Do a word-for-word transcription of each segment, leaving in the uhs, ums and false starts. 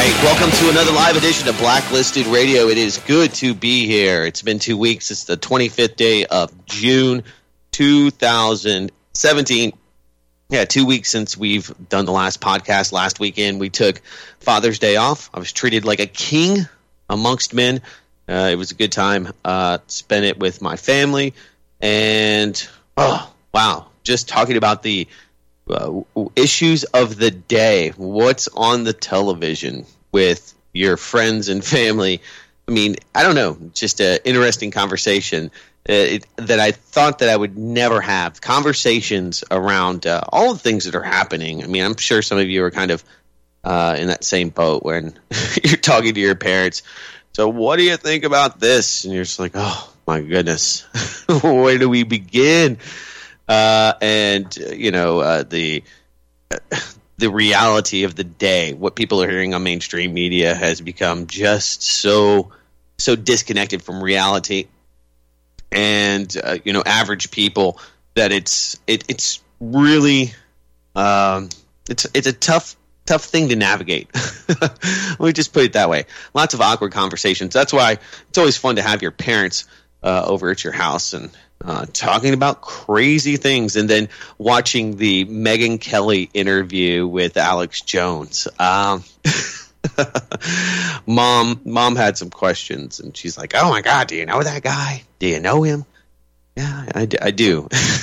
right, welcome to another live edition of Blacklisted Radio. It is good to be here. It's been two weeks. It's the twenty-fifth day of June, two thousand seventeen. Yeah, two weeks since we've done the last podcast. Last weekend, we took Father's Day off. I was treated like a king amongst men. Uh, it was a good time. Uh, spent it with my family. And, oh, wow, just talking about the uh, issues of the day. What's on the television with your friends and family? I mean, I don't know, just an interesting conversation uh, it, that I thought that I would never have. Conversations around uh, all the things that are happening. I mean, I'm sure some of you are kind of uh, in that same boat when you're talking to your parents. So what do you think about this? And you're just like, oh, my goodness, where do we begin? Uh, and, you know, uh, the the reality of the day, what people are hearing on mainstream media has become just so, so disconnected from reality and, uh, you know, average people that it's it, it's really um, it's it's a tough tough thing to navigate. Let me just put it that way. Lots of awkward conversations. That's why it's always fun to have your parents uh, over at your house and uh, talking about crazy things, and then watching the Megyn Kelly interview with Alex Jones. Um, mom, mom had some questions, and she's like, "Oh my God, do you know that guy? Do you know him?" Yeah, I, d- I do.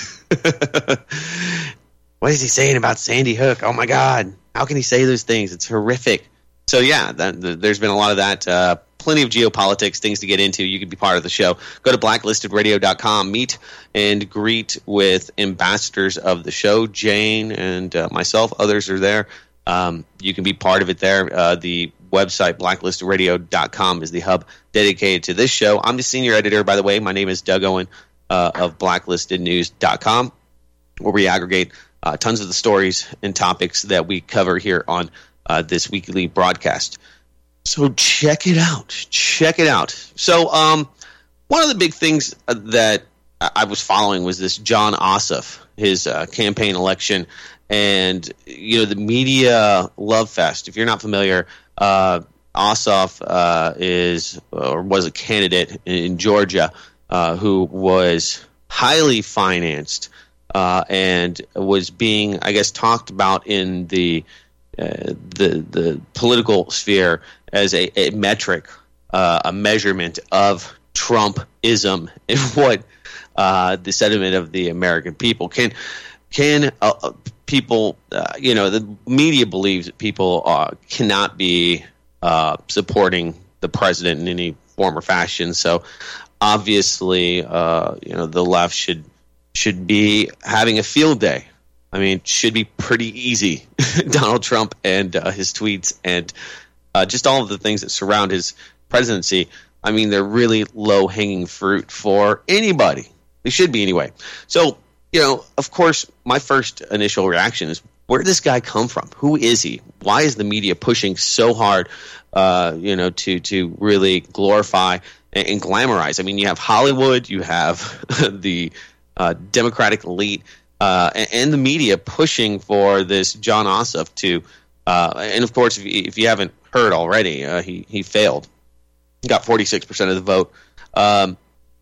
What is he saying about Sandy Hook? Oh my God. How can he say those things? It's horrific. So, yeah, that, the, there's been a lot of that. Uh, plenty of geopolitics, things to get into. You can be part of the show. Go to blacklisted radio dot com. Meet and greet with ambassadors of the show. Jane and uh, myself. Others are there. Um, you can be part of it there. Uh, the website, blacklisted radio dot com, is the hub dedicated to this show. I'm the senior editor, by the way. My name is Doug Owen uh, of blacklisted news dot com, where we aggregate Uh, tons of the stories and topics that we cover here on uh, this weekly broadcast. So check it out. Check it out. So um, one of the big things that I was following was this Jon Ossoff, his uh, campaign election, and you know the media love fest. If you're not familiar, uh, Ossoff uh, is or was a candidate in Georgia uh, who was highly financed. Uh, and was being, I guess, talked about in the uh, the the political sphere as a, a metric, uh, a measurement of Trumpism and what uh, the sentiment of the American people can can uh, people, uh, you know, the media believes that people uh, cannot be uh, supporting the president in any form or fashion. So obviously, uh, you know, the left should. should be having a field day. I mean, should be pretty easy. Donald Trump and uh, his tweets and uh, just all of the things that surround his presidency. I mean, they're really low-hanging fruit for anybody. They should be anyway. So, you know, of course, my first initial reaction is, where did this guy come from? Who is he? Why is the media pushing so hard, uh, you know, to to really glorify and, and glamorize? I mean, you have Hollywood, you have the Uh, Democratic elite uh, and, and the media pushing for this Jon Ossoff to, uh, and of course, if you, if you haven't heard already, uh, he he failed. He got forty-six percent of the vote. Um,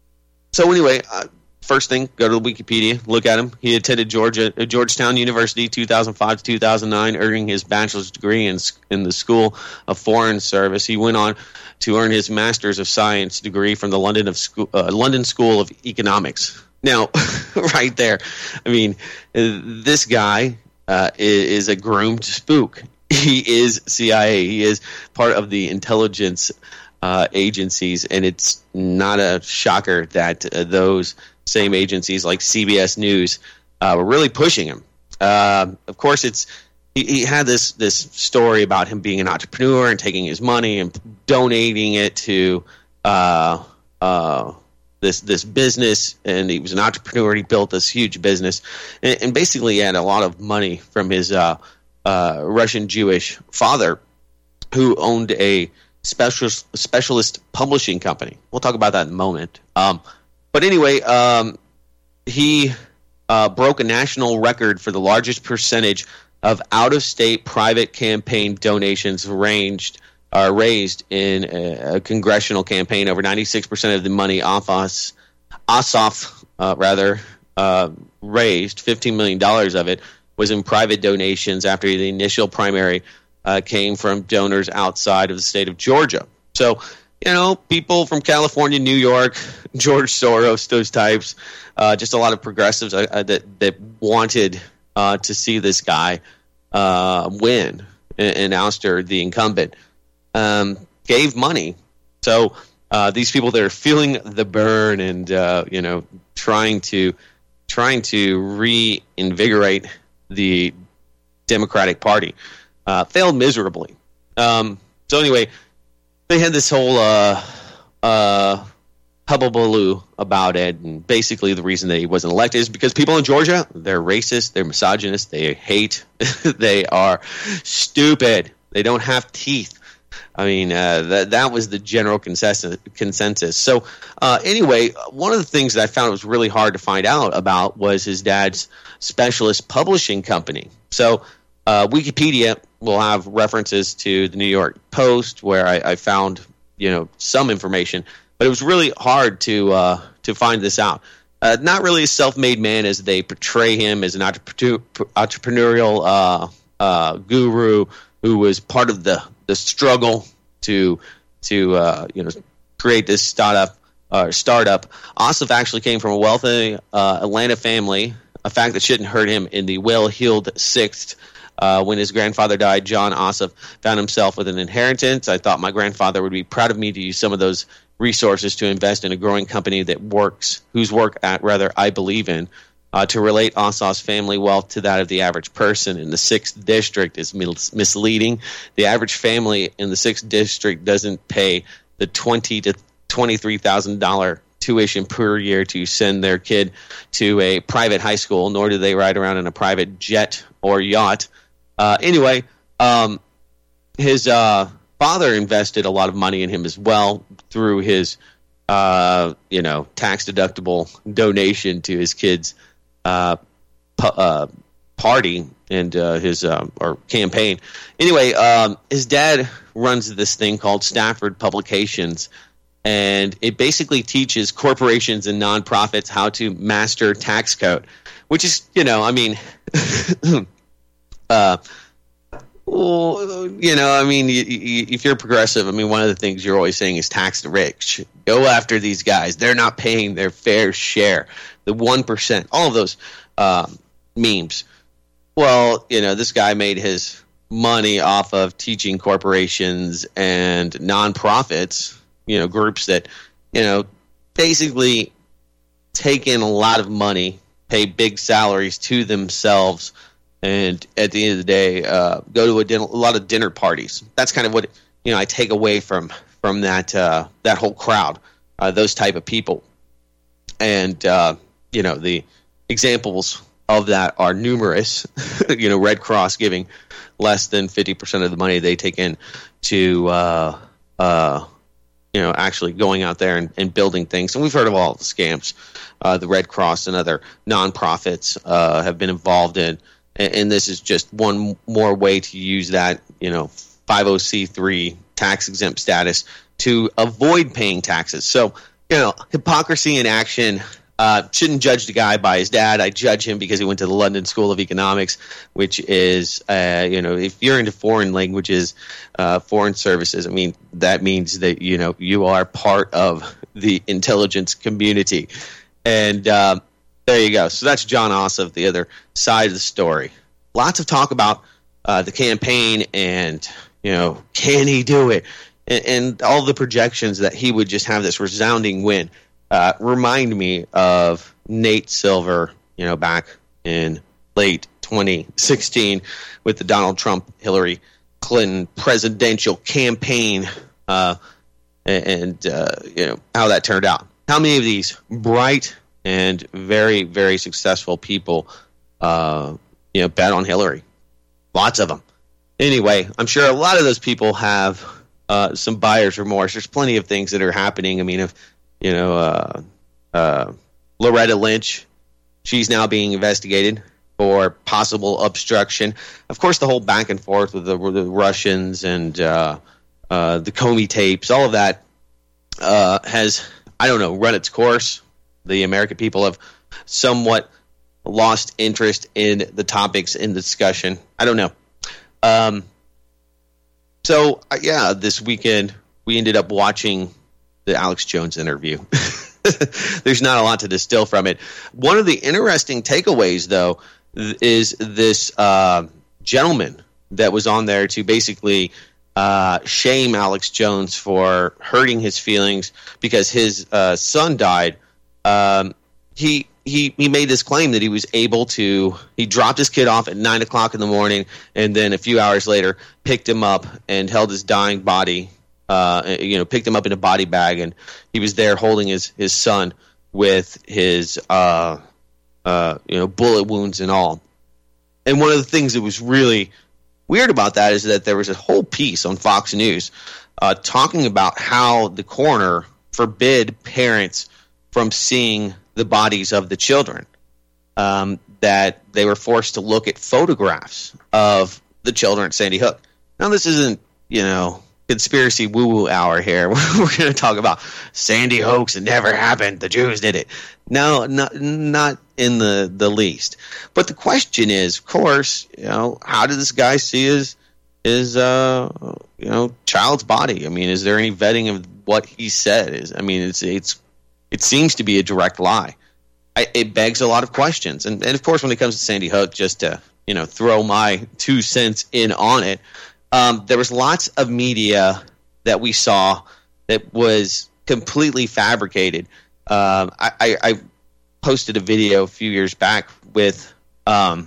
so anyway, uh, first thing, go to Wikipedia, look at him. He attended Georgia uh, Georgetown University, two thousand five to two thousand nine, earning his bachelor's degree in in the School of Foreign Service. He went on to earn his master's of science degree from the London of School, uh, London School of Economics. Now, right there, I mean, this guy uh, is, is a groomed spook. He is C I A. He is part of the intelligence uh, agencies, and it's not a shocker that uh, those same agencies like C B S News uh, were really pushing him. Uh, of course, it's he, he had this this story about him being an entrepreneur and taking his money and donating it to uh, uh, this this business, and he was an entrepreneur. He built this huge business, and, and basically he had a lot of money from his uh, uh, Russian Jewish father, who owned a specialist specialist publishing company. We'll talk about that in a moment. Um, but anyway, um, he uh, broke a national record for the largest percentage of out-of-state private campaign donations, ranged are raised in a, a congressional campaign. Over ninety-six percent of the money Ossoff, Ossoff uh, rather, uh, raised, fifteen million dollars of it, was in private donations after the initial primary uh, came from donors outside of the state of Georgia. So, you know, people from California, New York, George Soros, those types, uh, just a lot of progressives uh, that, that wanted uh, to see this guy uh, win and, and ouster the incumbent, um, gave money. So uh, these people that are feeling the burn and, uh, you know, trying to trying to reinvigorate the Democratic Party uh, failed miserably. Um, so anyway, they had this whole uh, uh, hubbubaloo about it, and basically the reason that he wasn't elected is because people in Georgia, they're racist, they're misogynist, they hate, they are stupid, they don't have teeth. I mean, uh, that that was the general consensus. consensus. So uh, anyway, one of the things that I found was really hard to find out about was his dad's specialist publishing company. So uh, Wikipedia will have references to the New York Post, where I, I found you know some information, but it was really hard to uh, to find this out. Uh, not really a self-made man as they portray him as an entrepreneur, entrepreneurial uh, uh, guru who was part of the the struggle to to uh, you know create this startup uh, startup. Ossoff actually came from a wealthy uh, Atlanta family, a fact that shouldn't hurt him in the well-heeled sixth. Uh, when his grandfather died, John Ossoff found himself with an inheritance. I thought my grandfather would be proud of me to use some of those resources to invest in a growing company that works, whose work at rather I believe in. Uh, to relate Ossoff's family wealth to that of the average person in the sixth district is mis- misleading. The average family in the sixth district doesn't pay the twenty to twenty-three thousand dollar tuition per year to send their kid to a private high school, nor do they ride around in a private jet or yacht. Uh, anyway, um, his uh, father invested a lot of money in him as well through his, uh, you know, tax deductible donation to his kids. Uh, pu- uh, party and uh, his uh, or campaign. Anyway, um, his dad runs this thing called Stafford Publications, and it basically teaches corporations and nonprofits how to master tax code, which is, you know, I mean, uh, well, you know, I mean, you, you, if you're progressive, I mean, one of the things you're always saying is tax the rich. Go after these guys. They're not paying their fair share. The one percent, all of those uh, memes. Well, you know, this guy made his money off of teaching corporations and nonprofits, you know, groups that, you know, basically take in a lot of money, pay big salaries to themselves, and at the end of the day, uh, go to a, dinner, a lot of dinner parties. That's kind of what, you know, I take away from from that uh, that whole crowd, uh, those type of people. And, uh, you know, the examples of that are numerous. You know, Red Cross giving less than fifty percent of the money they take in to, uh, uh, you know, actually going out there and, and building things. And we've heard of all the scams uh, the Red Cross and other nonprofits uh, have been involved in. And, and this is just one more way to use that, you know, five oh c three tax exempt status to avoid paying taxes. So, you know, hypocrisy in action. Uh, shouldn't judge the guy by his dad. I judge him because he went to the London School of Economics, which is, uh, you know, if you're into foreign languages, uh, foreign services, I mean, that means that, you know, you are part of the intelligence community. And uh, there you go. So that's John Ossoff, the other side of the story. Lots of talk about uh, the campaign and, you know, can he do it? And, and all the projections that he would just have this resounding win. Uh, remind me of Nate Silver, you know, back in late twenty sixteen with the Donald Trump, Hillary Clinton presidential campaign, uh, and, uh, you know, how that turned out. How many of these bright and very, very successful people, uh, you know, bet on Hillary? Lots of them. Anyway, I'm sure a lot of those people have uh, some buyer's remorse. There's plenty of things that are happening. I mean, if You know, uh, uh, Loretta Lynch, she's now being investigated for possible obstruction. Of course, the whole back and forth with the, with the Russians and uh, uh, the Comey tapes, all of that uh, has, I don't know, run its course. The American people have somewhat lost interest in the topics in the discussion. I don't know. Um, so, uh, yeah, this weekend we ended up watching the Alex Jones interview. There's not a lot to distill from it. One of the interesting takeaways, though, is this uh, gentleman that was on there to basically uh, shame Alex Jones for hurting his feelings because his uh, son died. Um, he he he made this claim that he was able to. He dropped his kid off at nine o'clock in the morning, and then a few hours later picked him up and held his dying body. Uh, you know, picked him up in a body bag, and he was there holding his, his son with his, uh, uh, you know, bullet wounds and all. And one of the things that was really weird about that is that there was a whole piece on Fox News uh, talking about how the coroner forbid parents from seeing the bodies of the children, um, that they were forced to look at photographs of the children at Sandy Hook. Now, this isn't, you know, conspiracy woo-woo hour here. We're going to talk about Sandy Hoax. It never happened. The Jews did it. No, not not in the, the least. But the question is, of course, you know, how did this guy see his his uh you know child's body? I mean, is there any vetting of what he said? Is I mean, it's it's it seems to be a direct lie. I, it begs a lot of questions, and and of course, when it comes to Sandy Hook, just to you know throw my two cents in on it. Um, there was lots of media that we saw that was completely fabricated. Um, I, I, I posted a video a few years back with um,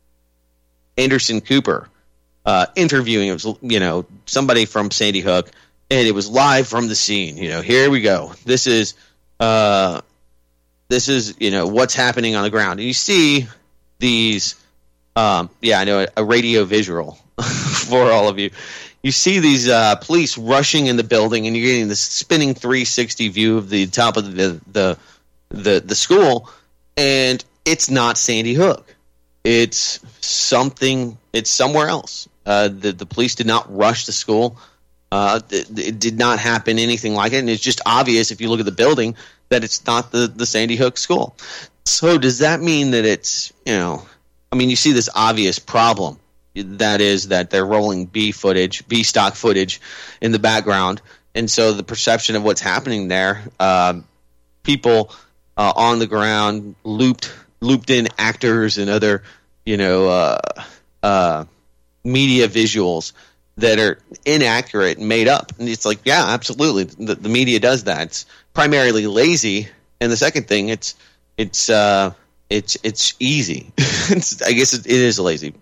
Anderson Cooper uh, interviewing. It was, you know, somebody from Sandy Hook, and it was live from the scene. You know, here we go. This is, uh, this is, you know, what's happening on the ground. And you see these, um, yeah, I know a, a radio visual. For all of you, you see these uh, police rushing in the building, and you're getting this spinning three sixty view of the top of the the the, the school, and it's not Sandy Hook. It's something. It's somewhere else. Uh, the the police did not rush the school. Uh, it, it did not happen anything like it, and it's just obvious if you look at the building that it's not the the Sandy Hook school. So does that mean that it's you know? I mean, you see this obvious problem. That is that they're rolling B footage, B stock footage in the background. And so the perception of what's happening there, uh, people uh, on the ground, looped looped in actors and other, you know, uh, uh, media visuals that are inaccurate and made up. And it's like, yeah, absolutely. The, the media does that. It's primarily lazy. And the second thing, it's it's uh, it's it's easy. it's, I guess it, it is lazy.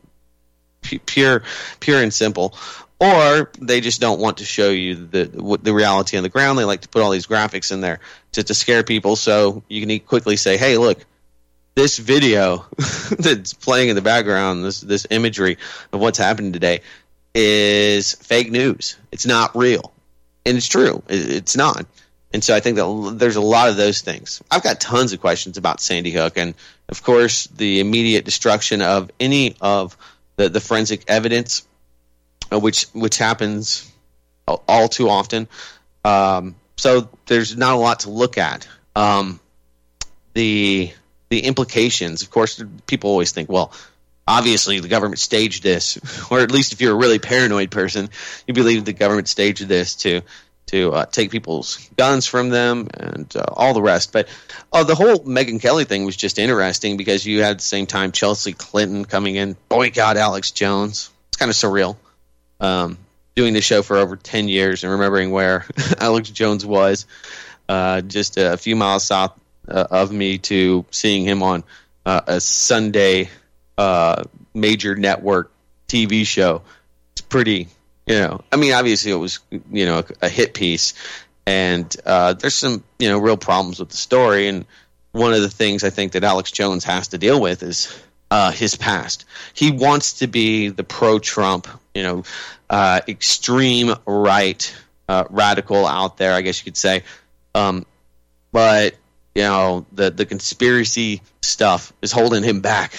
Pure, pure and simple, or they just don't want to show you the the reality on the ground. They like to put all these graphics in there to, to scare people, so you can quickly say, "Hey, look, this video that's playing in the background, this this imagery of what's happening today, is fake news. It's not real," and it's true. It, it's not. And so I think that there's a lot of those things. I've got tons of questions about Sandy Hook, and of course, the immediate destruction of any of The, the forensic evidence, uh, which which happens all, all too often. Um, so there's not a lot to look at. Um, the the implications, of course, people always think, well, obviously the government staged this, or at least if you're a really paranoid person, you believe the government staged this to to uh, take people's guns from them and uh, all the rest. But uh, the whole Megyn Kelly thing was just interesting because you had at the same time Chelsea Clinton coming in, boycott Alex Jones. It's kind of surreal. Um, doing the show for over ten years and remembering where Alex Jones was uh, just a few miles south uh, of me to seeing him on uh, a Sunday uh, major network T V show. It's pretty... You know, I mean, obviously it was, you know, a, a hit piece, and uh, there's some, you know, real problems with the story. And one of the things I think that Alex Jones has to deal with is uh, his past. He wants to be the pro-Trump, you know, uh, extreme right uh, radical out there, I guess you could say. Um, but you know, the, the conspiracy stuff is holding him back.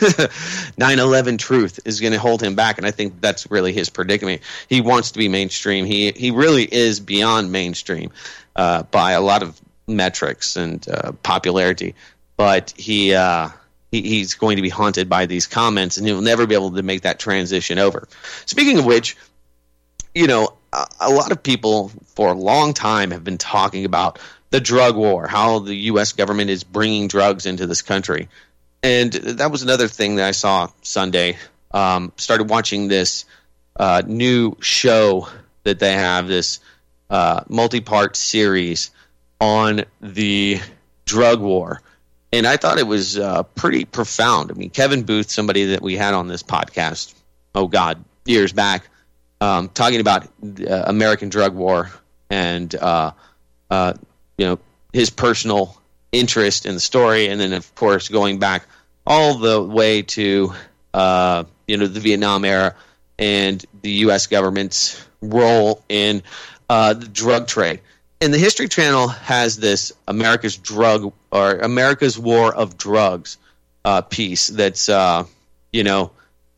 nine eleven truth is going to hold him back, and I think that's really his predicament. He wants to be mainstream. He he really is beyond mainstream uh, by a lot of metrics and uh, popularity, but he, uh, he he's going to be haunted by these comments, and he'll never be able to make that transition over. Speaking of which, you know, a, a lot of people for a long time have been talking about the drug war, how the U S government is bringing drugs into this country. And that was another thing that I saw Sunday. Um, started watching this uh, new show that they have, this uh, multi-part series on the drug war. And I thought it was uh, pretty profound. I mean, Kevin Booth, somebody that we had on this podcast, oh God, years back, um, talking about uh, American drug war and uh, uh, you know, his personal interest in the story, and then of course going back all the way to uh, you know, the Vietnam era and the U S government's role in uh, the drug trade. And the History Channel has this America's drug or America's War of Drugs uh, piece that's uh, you know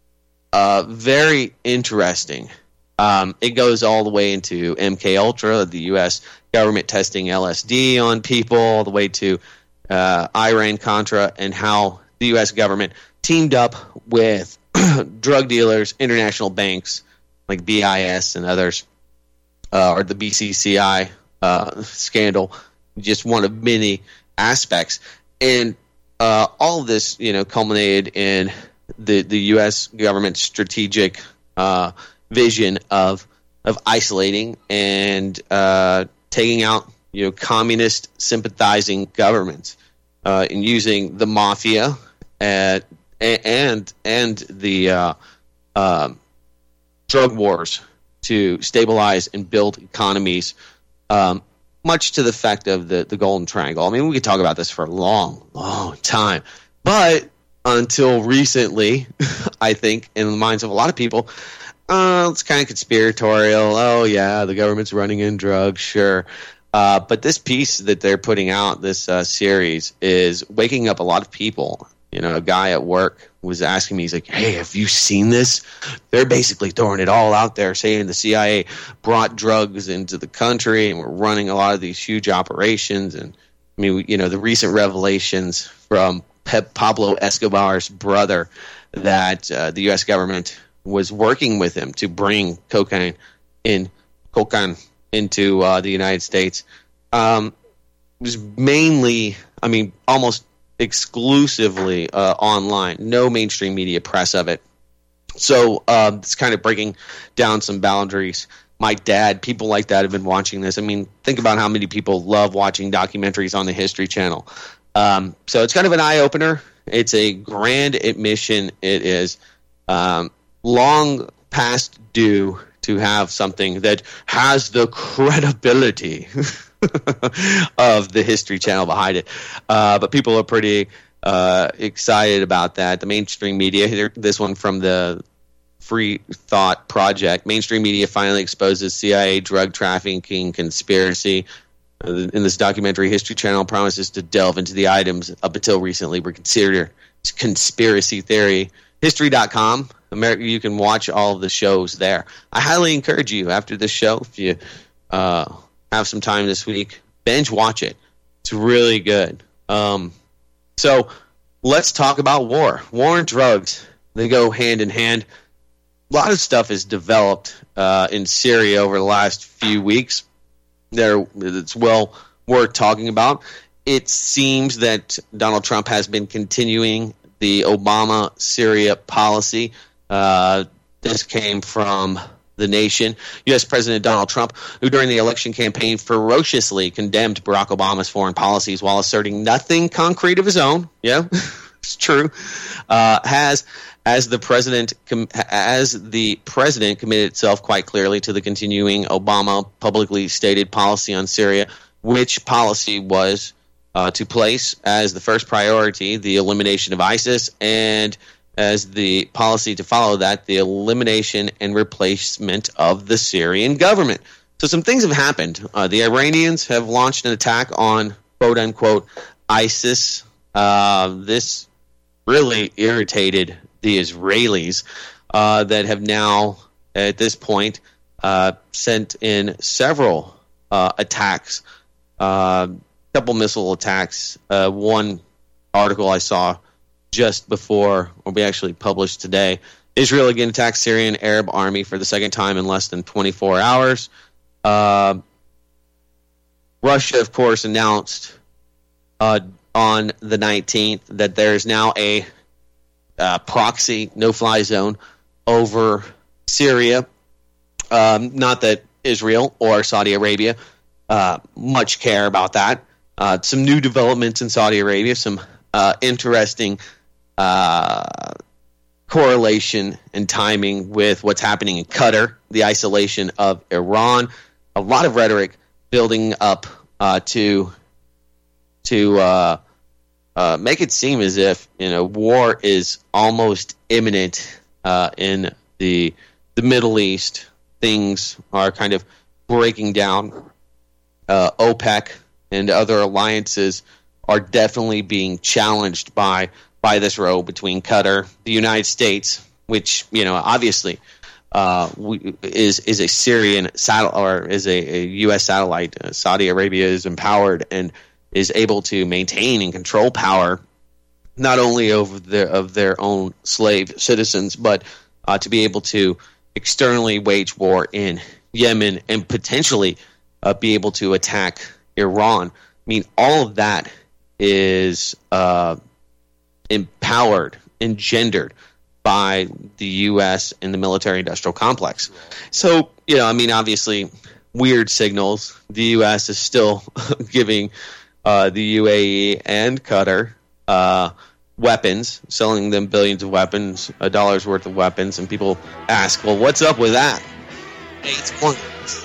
uh, very interesting. Um, it goes all the way into M K Ultra, the U S government testing L S D on people, all the way to uh, Iran-Contra, and how the U S government teamed up with drug dealers, international banks like B I S and others, uh, or the B C C I uh, scandal, just one of many aspects. And uh, all of this, you know, culminated in the, the U S government's strategic uh, vision of of isolating and uh, taking out, you know, communist sympathizing governments, uh, and using the mafia and and and the uh, uh, drug wars to stabilize and build economies, um, much to the effect of the the Golden Triangle. I mean, we could talk about this for a long, long time, but until recently, I think, in the minds of a lot of people, Uh, it's kind of conspiratorial. Oh, yeah, the government's running in drugs, sure. Uh, but this piece that they're putting out, this uh, series, is waking up a lot of people. You know, a guy at work was asking me, he's like, hey, have you seen this? They're basically throwing it all out there, saying the C I A brought drugs into the country and we're running a lot of these huge operations. And, I mean, you know, the recent revelations from Pep Pablo Escobar's brother that uh, the U S government was working with him to bring cocaine in cocaine into uh, the United States. Um, it was mainly, I mean, almost exclusively uh, online. No mainstream media press of it. So uh, it's kind of breaking down some boundaries. My dad, people like that have been watching this. I mean, think about how many people love watching documentaries on the History Channel. Um, so it's kind of an eye-opener. It's a grand admission. It is um, long past due to have something that has the credibility of the History Channel behind it. Uh, but people are pretty uh, excited about that. The mainstream media, this one from the Free Thought Project, mainstream media finally exposes C I A drug trafficking conspiracy. Uh, in this documentary, History Channel promises to delve into the items up until recently were considered conspiracy theory. History dot com. America, you can watch all of the shows there. I highly encourage you after this show, if you uh, have some time this week, binge watch it. It's really good. Um, so let's talk about war. War and drugs, they go hand in hand. A lot of stuff has developed uh, in Syria over the last few weeks. There, it's well worth talking about. It seems that Donald Trump has been continuing the Obama Syria policy. Uh, this came from The Nation. U S President Donald Trump, who during the election campaign ferociously condemned Barack Obama's foreign policies while asserting nothing concrete of his own, yeah, it's true, uh, has, as the president, com- as the president committed itself quite clearly to the continuing Obama publicly stated policy on Syria, which policy was uh, to place as the first priority the elimination of ISIS, and as the policy to follow that, the elimination and replacement of the Syrian government. So some things have happened. Uh, the Iranians have launched an attack on quote-unquote ISIS. Uh, this really irritated the Israelis uh, that have now, at this point, uh, sent in several uh, attacks, a uh, couple missile attacks. Uh, one article I saw just before, or we actually published today, Israel again attacked Syrian Arab army for the second time in less than twenty-four hours. Uh, Russia, of course, announced uh, on the nineteenth that there is now a uh, proxy no-fly zone over Syria. Um, not that Israel or Saudi Arabia uh, much care about that. Uh, some new developments in Saudi Arabia, some uh, interesting uh, correlation and timing with what's happening in Qatar, the isolation of Iran, a lot of rhetoric building up uh, to to uh, uh, make it seem as if you know war is almost imminent uh, in the the Middle East. Things are kind of breaking down. Uh, OPEC and other alliances are definitely being challenged by by this row between Qatar, the United States, which you know obviously uh, we, is is a Syrian satellite or is a, a U S satellite. Uh, Saudi Arabia is empowered and is able to maintain and control power, not only over their of their own slave citizens, but uh, to be able to externally wage war in Yemen and potentially uh, be able to attack Iran. I mean, all of that is uh, empowered, engendered by the U S and the military-industrial complex. So, you know, I mean, obviously, weird signals. The U S is still giving uh, the U A E and Qatar uh, weapons, selling them billions of weapons, a dollar's worth of weapons, and people ask, well, what's up with that? Hey, it's pointless.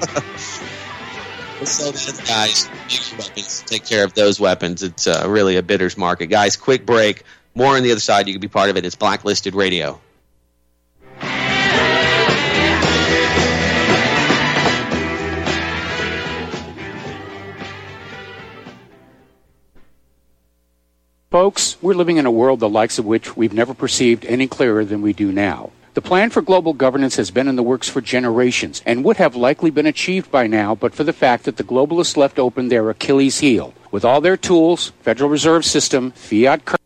Let's sell the other guys big weapons, take care of those weapons. It's uh, really a bidder's market. Guys, quick break. More on the other side. You can be part of it. It's Blacklisted Radio. Folks, we're living in a world the likes of which we've never perceived any clearer than we do now. The plan for global governance has been in the works for generations and would have likely been achieved by now but for the fact that the globalists left open their Achilles heel. With all their tools, Federal Reserve System, fiat currency,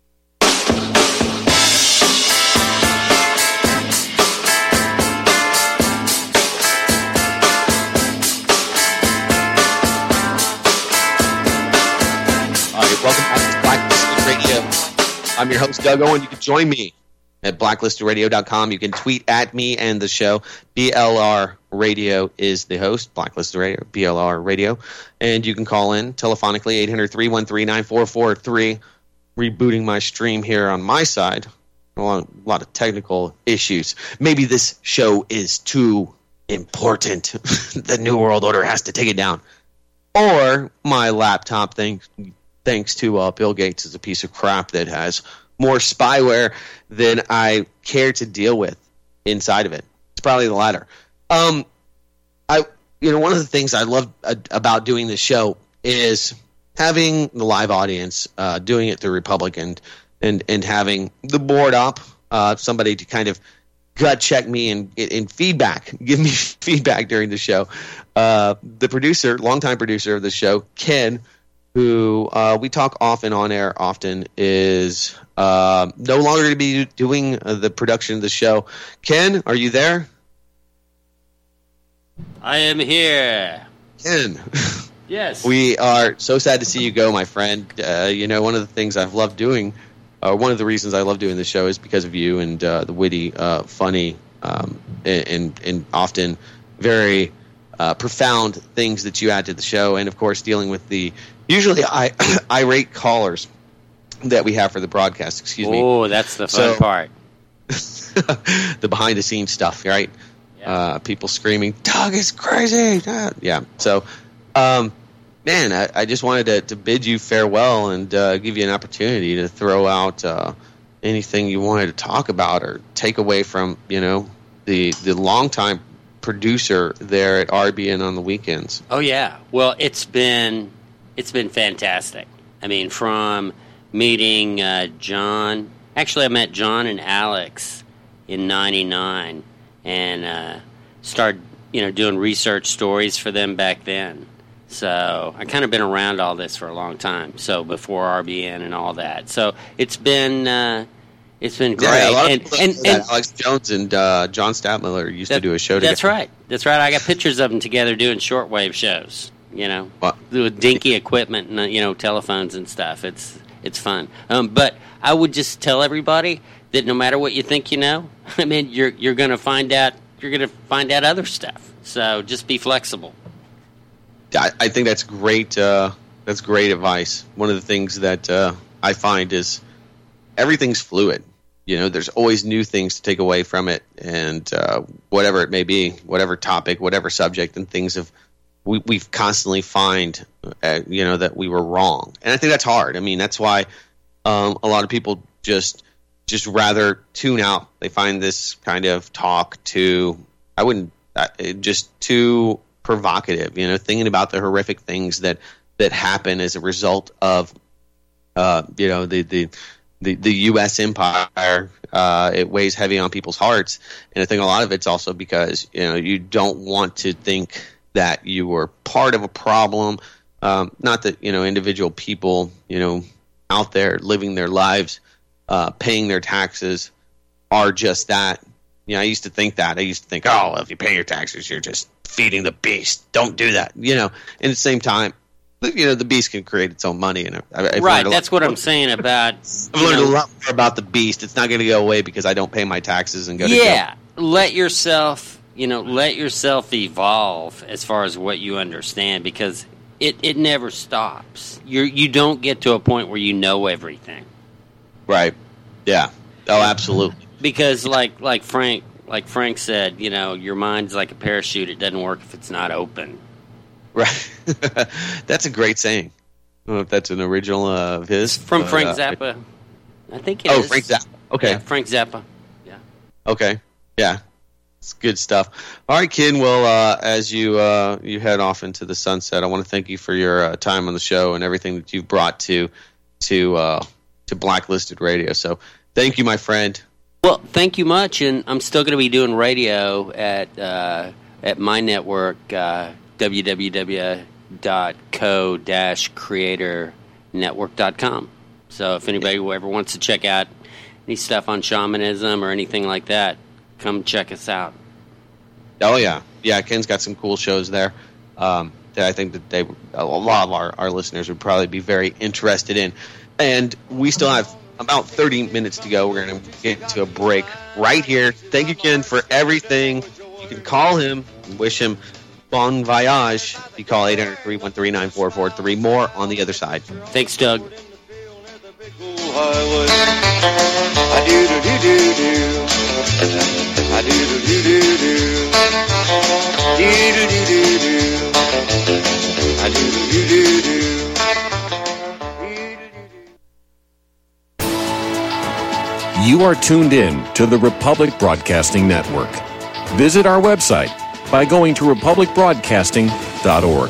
I'm your host, Doug Owen. You can join me at blacklisted radio dot com. You can tweet at me and the show. B L R Radio is the host. Blacklisted Radio, B L R Radio. And you can call in telephonically, eight hundred, three one three, nine four four three. Rebooting my stream here on my side. A lot, a lot of technical issues. Maybe this show is too important. The New World Order has to take it down. Or my laptop thing. Thanks to uh, Bill Gates, is a piece of crap that has more spyware than I care to deal with inside of it. It's probably the latter. Um, I, you know, one of the things I love uh, about doing this show is having the live audience, uh, doing it through Republic, and and, and having the board up, uh, somebody to kind of gut check me and, and feedback, give me feedback during the show. Uh, the producer, longtime producer of the show, Ken, who uh, we talk often on air often, is uh, no longer going to be doing uh, the production of the show. Ken, are you there? I am here. Ken. Yes. We are so sad to see you go, my friend. Uh, you know, one of the things I've loved doing, or uh, one of the reasons I love doing the show is because of you and uh, the witty, uh, funny, um, and, and often very uh, profound things that you add to the show. And, of course, dealing with the usually I, irate callers that we have for the broadcast. Excuse me. Oh, that's the fun so, part. The behind-the-scenes stuff, right? Yeah. Uh, people screaming, Doug is crazy. Yeah. So, um, man, I, I just wanted to, to bid you farewell and uh, give you an opportunity to throw out uh, anything you wanted to talk about or take away from, you know, the the longtime producer there at R B N on the weekends. Oh, yeah. Well, it's been it's been fantastic. I mean, from meeting uh, John, actually I met John and Alex in ninety-nine and uh, started, you know, doing research stories for them back then. So I kind of been around all this for a long time. So before R B N and all that. So it's been uh, it's been great. Yeah, a lot of and, people and, know that and Alex Jones and uh, John Stadtmiller used that, to do a show together. That's right. That's right. I got pictures of them together doing shortwave shows. You know, wow. with dinky equipment and you know telephones and stuff. It's it's fun. Um, but I would just tell everybody that no matter what you think you know, I mean, you're you're going to find out you're going to find out other stuff. So just be flexible. I, I think that's great. Uh, that's great advice. One of the things that uh, I find is everything's fluid. You know, there's always new things to take away from it, and uh, whatever it may be, whatever topic, whatever subject, and things have we, we've constantly find, uh, you know, that we were wrong, and I think that's hard. I mean, that's why um, a lot of people just just rather tune out. They find this kind of talk too. I wouldn't uh, just too provocative, you know, thinking about the horrific things that, that happen as a result of, uh, you know, the, the, the, the U S empire. Uh, it weighs heavy on people's hearts. And I think a lot of it's also because, you know, you don't want to think that you were part of a problem. Um, not that, you know, individual people, you know, out there living their lives, uh, paying their taxes are just that. You know, I used to think that. I used to think, oh, well, if you pay your taxes, you're just feeding the beast. Don't do that. You know, and at the same time, you know, the beast can create its own money. And I, I've right, that's what I'm saying about. I've learned know, a lot more about the beast. It's not going to go away because I don't pay my taxes and go to yeah, jail. let yourself, you know, let yourself evolve as far as what you understand, because it, it never stops. You you don't get to a point where you know everything. Right. Yeah. Oh, absolutely. Because like like Frank like Frank said, you know, your mind's like a parachute. It doesn't work if it's not open. Right. That's a great saying. I don't know if that's an original uh, of his. From but, Frank uh, Zappa. I think it oh, is. Frank Zappa. Okay. Yeah, Frank Zappa. Yeah. Okay. Yeah. It's good stuff. All right, Ken. Well, uh, as you uh, you head off into the sunset, I want to thank you for your uh, time on the show and everything that you've brought to to uh, to Blacklisted Radio. So thank you, my friend. Well, thank you much, and I'm still going to be doing radio at uh, at my network, uh, w w w dot co dash creator network dot com. So if anybody ever wants to check out any stuff on shamanism or anything like that, come check us out. Oh, yeah. Yeah, Ken's got some cool shows there um, that I think that they a lot of our, our listeners would probably be very interested in. And we still have about thirty minutes to go. We're going to get to a break right here. Thank you, Ken, for everything. You can call him and wish him bon voyage. You call eight hundred, three one three, nine four four three. More on the other side. Thanks, Doug. You are tuned in to the Republic Broadcasting Network. Visit our website by going to republic broadcasting dot org.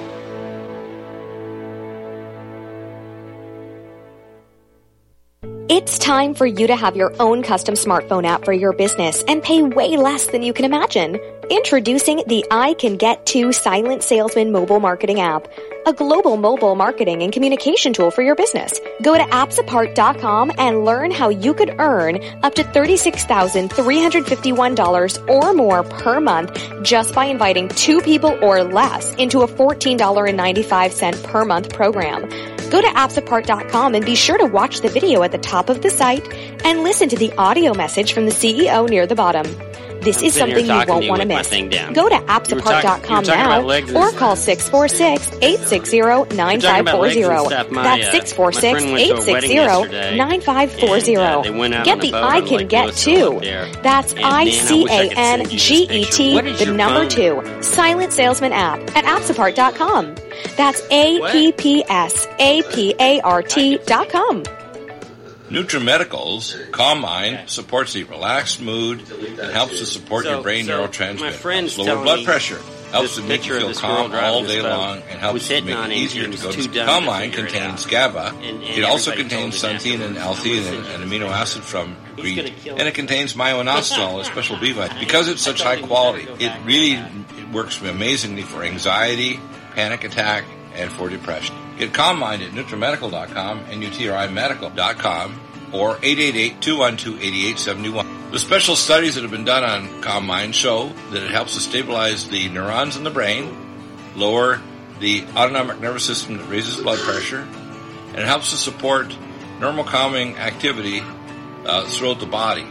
It's time for you to have your own custom smartphone app for your business and pay way less than you can imagine. Introducing the I Can Get To Silent Salesman mobile marketing app, a global mobile marketing and communication tool for your business. Go to apps apart dot com and learn how you could earn up to thirty-six thousand three hundred fifty-one dollars or more per month just by inviting two people or less into a fourteen dollars and ninety-five cents per month program. Go to apps apart dot com and be sure to watch the video at the top of the site and listen to the audio message from the C E O near the bottom. This I'm is something you won't want to miss. Go to apps apart dot com now or call six four six, eight six zero, nine five four zero. That's six four six, eight six zero, nine five four zero. Get the I Can Get To. That's I C A N G E T, the number two, Silent Salesman app at apps apart dot com. That's A P P S A P A R T dot com. NutriMedical's Calm Mind supports the relaxed mood and helps to support so, your brain so neurotransmitters. My friend's lower telling blood me pressure, helps to make you feel calm all day long, and helps to make it easier to go to sleep. Calmine contains GABA. It also contains xanthine and L-theanine, an amino acid from wheat, and it contains myo-inositol, a special B vitamin. Because it's such high quality, it really it works amazingly for anxiety, panic attack, and for depression. Get Calmine at NutriMedical dot com and U T R I medical dot com or eight eight eight, two one two, eight eight seven one. The special studies that have been done on Calmine show that it helps to stabilize the neurons in the brain, lower the autonomic nervous system that raises blood pressure, and it helps to support normal calming activity uh, throughout the body.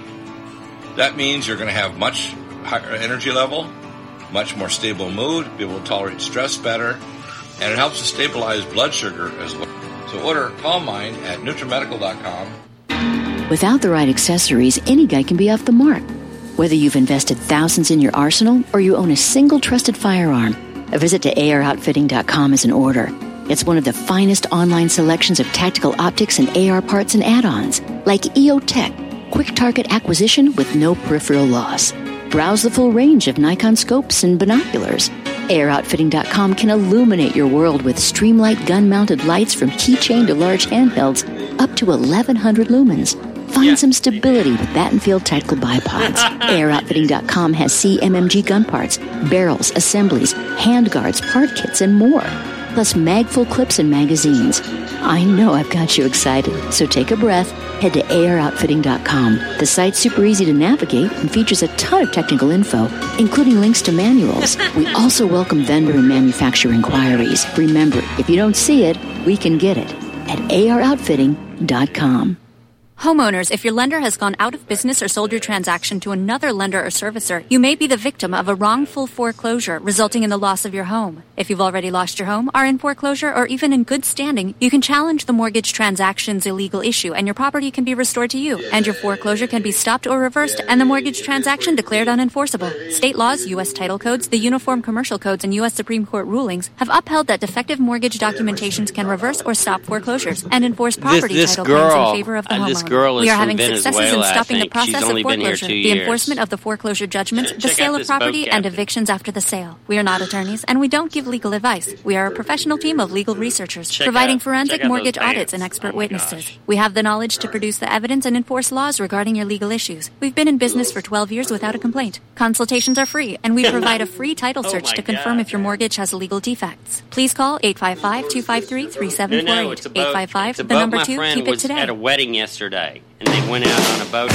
That means you're going to have much higher energy level, much more stable mood, be able to tolerate stress better, and it helps to stabilize blood sugar as well. So order Calmine at NutriMedical dot com. Without the right accessories, any guy can be off the mark. Whether you've invested thousands in your arsenal or you own a single trusted firearm, a visit to A R outfitting dot com is in order. It's one of the finest online selections of tactical optics and A R parts and add-ons, like E O Tech, quick target acquisition with no peripheral loss. Browse the full range of Nikon scopes and binoculars. A R outfitting dot com can illuminate your world with Streamlight gun-mounted lights from keychain to large handhelds up to eleven hundred lumens. Find yeah. some stability with Battenfield Tactical Bipods. A R outfitting dot com has C M M G gun parts, barrels, assemblies, handguards, part kits, and more. Plus mag-full clips and magazines. I know I've got you excited, so take a breath. Head to A R outfitting dot com. The site's super easy to navigate and features a ton of technical info, including links to manuals. We also welcome vendor and manufacturer inquiries. Remember, if you don't see it, we can get it at A R outfitting dot com. Homeowners, if your lender has gone out of business or sold your transaction to another lender or servicer, you may be the victim of a wrongful foreclosure resulting in the loss of your home. If you've already lost your home, are in foreclosure, or even in good standing, you can challenge the mortgage transaction's illegal issue and your property can be restored to you. And your foreclosure can be stopped or reversed and the mortgage transaction declared unenforceable. State laws, U S title codes, the Uniform Commercial Codes, and U S Supreme Court rulings have upheld that defective mortgage documentations can reverse or stop foreclosures and enforce property this, this title girl, claims in favor of the uh, homeowner. This girl is we are from having Venezuela, successes in stopping the I think. process She's of only been here foreclosure, two the years. enforcement of the foreclosure judgments, Check the sale out of this boat property, and captain. evictions after the sale. We are not attorneys, and we don't give legal advice. We are a professional team of legal researchers, Check providing out- forensic check out mortgage those audits and bands. expert Oh my witnesses. gosh. We have the knowledge to produce the evidence and enforce laws regarding your legal issues. We've been in business for twelve years without a complaint. Consultations are free, and we provide a free title Oh search my to confirm God. if your mortgage has legal defects. Please call eight five five, two five three, three seven No, four no, eight. it's a boat. eight five five, It's a the boat. number My two, friend keep it was today. at a wedding yesterday, and they went out on a boat.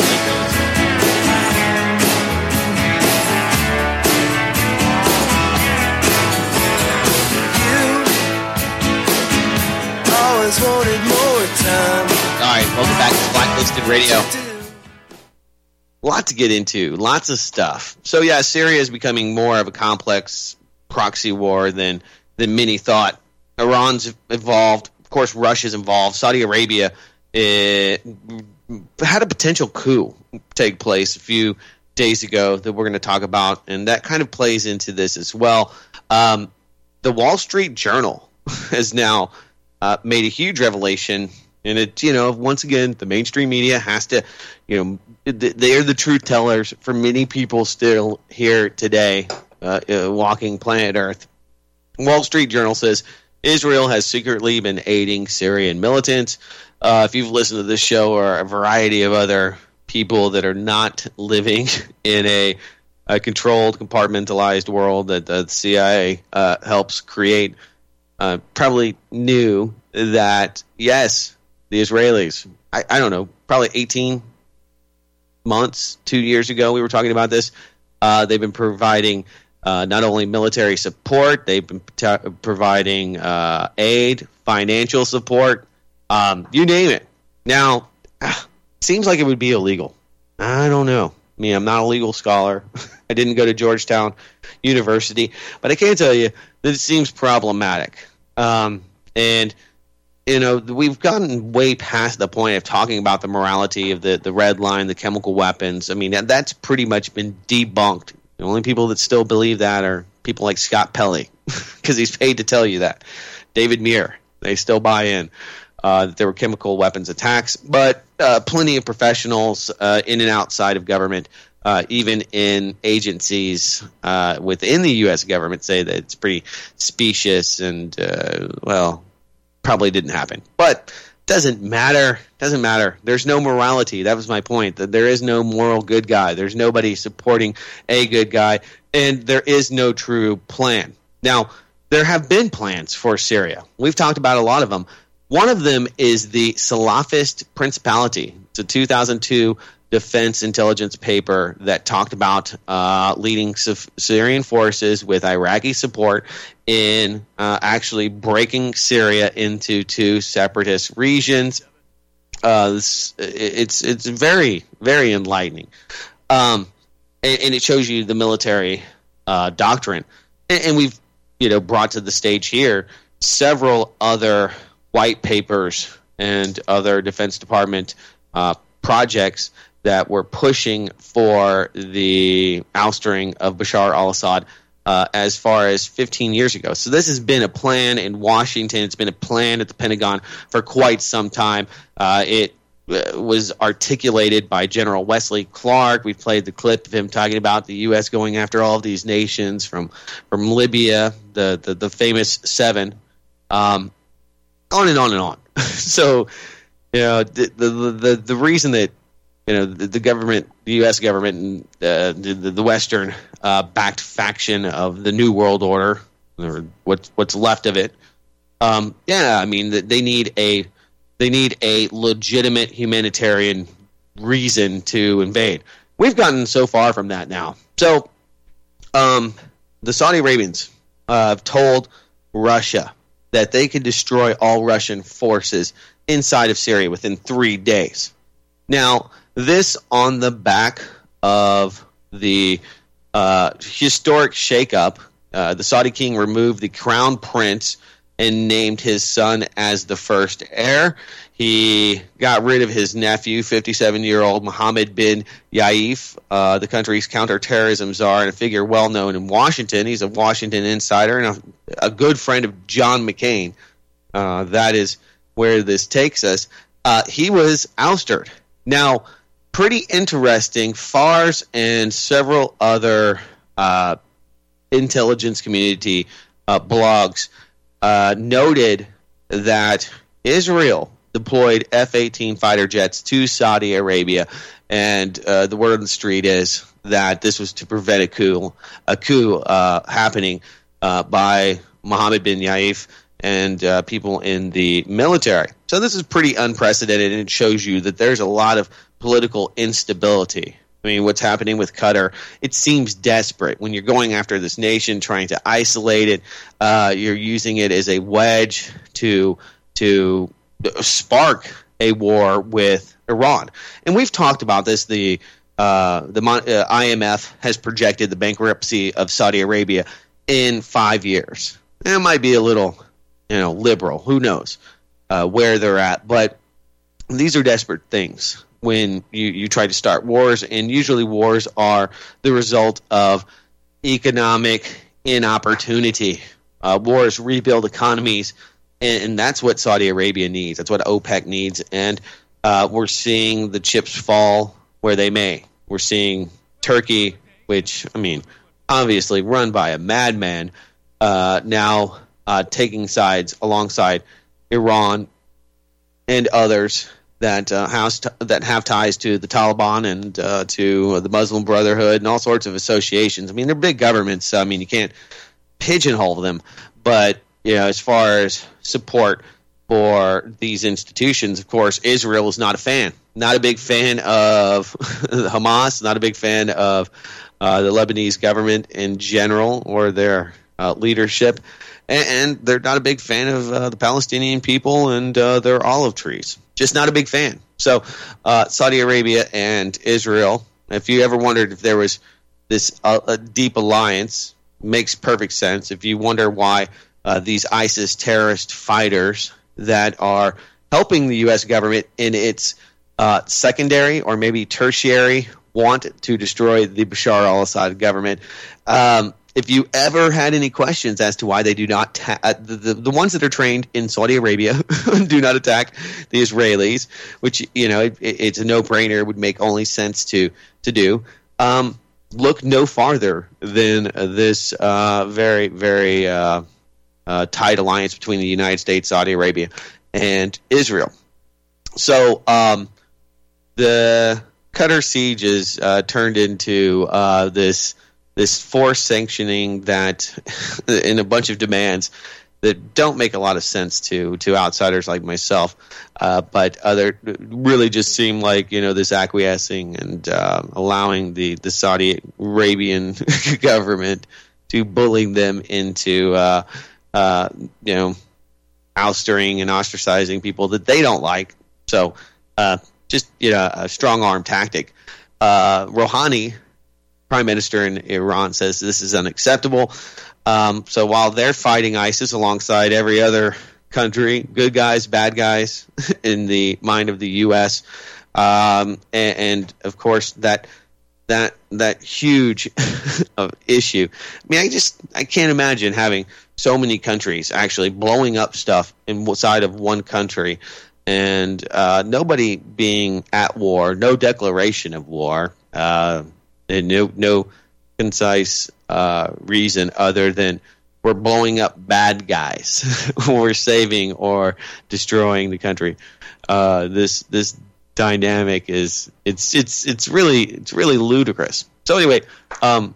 Always wanted more time. All right, welcome back to Blacklisted Radio. A lot to get into, lots of stuff. So yeah, Syria is becoming more of a complex proxy war than than many thought. Iran's involved, of course. Russia's involved. Saudi Arabia uh, had a potential coup take place a few days ago that we're going to talk about, and that kind of plays into this as well. Um, the Wall Street Journal has now uh, made a huge revelation. And it, you know, once again, the mainstream media has to, you know, they're the truth tellers for many people still here today, uh, uh, walking planet Earth. Wall Street Journal says Israel has secretly been aiding Syrian militants. Uh, if you've listened to this show or a variety of other people that are not living in a, a controlled, compartmentalized world that the C I A uh, helps create, uh, probably knew that, yes, the Israelis, I, I don't know, probably eighteen months, two years ago, we were talking about this. Uh, they've been providing uh, not only military support, they've been t- providing uh, aid, financial support, um, you name it. Now, ah, seems like it would be illegal. I don't know. I mean, I'm not a legal scholar. I didn't go to Georgetown University, but I can tell you that it seems problematic. Um, and You know, we've gotten way past the point of talking about the morality of the, the red line, the chemical weapons. I mean, that, that's pretty much been debunked. The only people that still believe that are people like Scott Pelley, because he's paid to tell you that. David Muir, they still buy in uh, that there were chemical weapons attacks. But uh, plenty of professionals uh, in and outside of government uh, even in agencies uh, within the U S government, say that it's pretty specious and, uh, well, probably didn't happen. But doesn't matter. Doesn't matter. There's no morality. That was my point. That there is no moral good guy. There's nobody supporting a good guy, and there is no true plan. Now, there have been plans for Syria. We've talked about a lot of them. One of them is the Salafist Principality. It's a two thousand two defense intelligence paper that talked about uh, leading Syrian forces with Iraqi support in uh, actually breaking Syria into two separatist regions. Uh, it's, it's it's very, very enlightening. Um, and, and it shows you the military uh, doctrine. And, and we've you know brought to the stage here several other white papers and other Defense Department uh, projects that were pushing for the ousting of Bashar al-Assad uh, as far as fifteen years ago. So this has been a plan in Washington. It's been a plan at the Pentagon for quite some time. Uh, it uh, was articulated by General Wesley Clark. We've played the clip of him talking about the U S going after all of these nations from from Libya, the, the, the famous seven, um, on and on and on. So, you know, the, the, the, the reason that You know the, the government, the U S government, and uh, the, the Western uh, backed faction of the New World Order, or what's what's left of it. Um, yeah, I mean they need a they need a legitimate humanitarian reason to invade. We've gotten so far from that now. So, um, the Saudi Arabians uh, have told Russia that they could destroy all Russian forces inside of Syria within three days. Now, this on the back of the uh, historic shakeup. Uh, the Saudi king removed the crown prince and named his son as the first heir. He got rid of his nephew, fifty-seven-year-old Mohammed bin Yaif, uh, the country's counterterrorism czar and a figure well known in Washington. He's a Washington insider and a, a good friend of John McCain. Uh, that is where this takes us. Uh, he was ousted. Now, pretty interesting, Fars and several other uh, intelligence community uh, blogs uh, noted that Israel deployed F eighteen fighter jets to Saudi Arabia, and uh, the word on the street is that this was to prevent a coup, a coup uh, happening uh, by Mohammed bin Yaif and uh, people in the military. So this is pretty unprecedented, and it shows you that there's a lot of political instability. I mean, what's happening with Qatar, it seems desperate. When you're going after this nation, trying to isolate it, uh, you're using it as a wedge to to spark a war with Iran. And we've talked about this. The uh, the uh, I M F has projected the bankruptcy of Saudi Arabia in five years. It might be a little, you know, liberal. Who knows uh, where they're at? But these are desperate things when you, you try to start wars, and usually wars are the result of economic inopportunity. Uh, wars rebuild economies, and, and that's what Saudi Arabia needs. That's what OPEC needs, and uh, we're seeing the chips fall where they may. We're seeing Turkey, which, I mean, obviously run by a madman, uh, now uh, taking sides alongside Iran and others that uh, has t- that have ties to the Taliban and uh, to the Muslim Brotherhood and all sorts of associations. I mean, they're big governments. So, I mean, you can't pigeonhole them. But, you know, as far as support for these institutions, of course, Israel is not a fan. Not a big fan of Hamas, not a big fan of uh, the Lebanese government in general or their uh, leadership. And, and they're not a big fan of uh, the Palestinian people and uh, their olive trees. Just not a big fan. So uh, Saudi Arabia and Israel, if you ever wondered if there was this uh, a deep alliance, makes perfect sense. If you wonder why uh, these ISIS terrorist fighters that are helping the U S government in its uh, secondary or maybe tertiary want to destroy the Bashar al-Assad government, um, if you ever had any questions as to why they do not, ta- uh, the, the the ones that are trained in Saudi Arabia do not attack the Israelis, which, you know, it, it's a no-brainer, would make only sense to to do. um, look no farther than this uh, very, very uh, uh, tight alliance between the United States, Saudi Arabia, and Israel. So um, the Qatar siege is uh, turned into uh, this this forced sanctioning that, in a bunch of demands that don't make a lot of sense to to outsiders like myself, uh, but other really just seem like, you know, this acquiescing and uh, allowing the, the Saudi Arabian government to bully them into uh, uh, you know, oustering and ostracizing people that they don't like. So uh, just, you know, a strong arm tactic. Uh, Rouhani, Prime Minister in Iran, says this is unacceptable. Um, so while they're fighting ISIS alongside every other country, good guys, bad guys, in the mind of the U S, um, and, and of course that that that huge issue. I mean, I just I can't imagine having so many countries actually blowing up stuff inside of one country, and uh, nobody being at war, no declaration of war, uh, and no no concise uh, reason other than we're blowing up bad guys, we're saving or destroying the country. Uh, this this dynamic is it's it's it's really it's really ludicrous. So anyway, um,